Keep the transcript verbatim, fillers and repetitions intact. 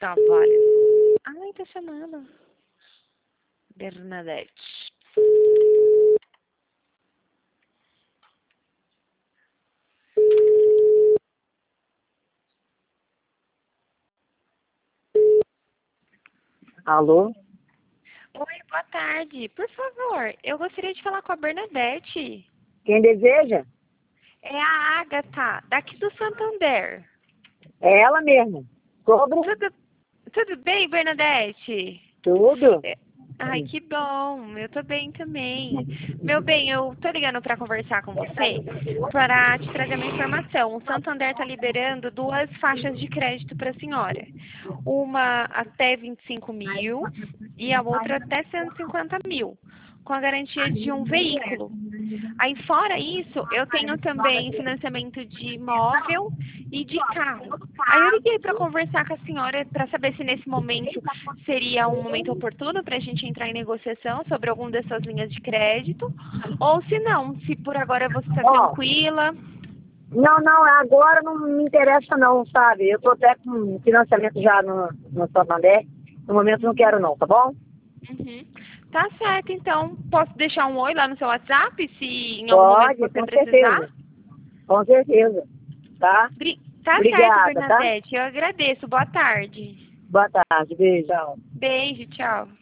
trabalho. Ai, tá chamando. Bernadette. Alô? Oi, boa tarde. Por favor, eu gostaria de falar com a Bernadette. Quem deseja? É a Agatha, daqui do Santander. É ela mesmo. Sobre Tudo, tudo bem, Bernadette? tudo. É- Ai, que bom. Eu tô bem também. Meu bem, eu tô ligando para conversar com você para te trazer uma informação. O Santander está liberando duas faixas de crédito para a senhora. Uma até vinte e cinco mil e a outra até cento e cinquenta mil, com a garantia de um veículo. Aí, fora isso, eu tenho também financiamento de imóvel e de carro. Aí eu liguei para conversar com a senhora para saber se nesse momento seria um momento oportuno para a gente entrar em negociação sobre alguma dessas linhas de crédito, ou se não, se por agora você está Ó, tranquila. não, não, agora não me interessa não, sabe? Eu tô até com financiamento já no, no Santander. No momento não quero não, tá bom? Uhum. Tá certo, então. Posso deixar um oi lá no seu WhatsApp, se em algum momento Pode, você com precisar? certeza. Com certeza. Tá? Bri- Tá certo, Obrigada, tá? Bernadette. Eu agradeço. Boa tarde. Boa tarde, beijão. Beijo, tchau.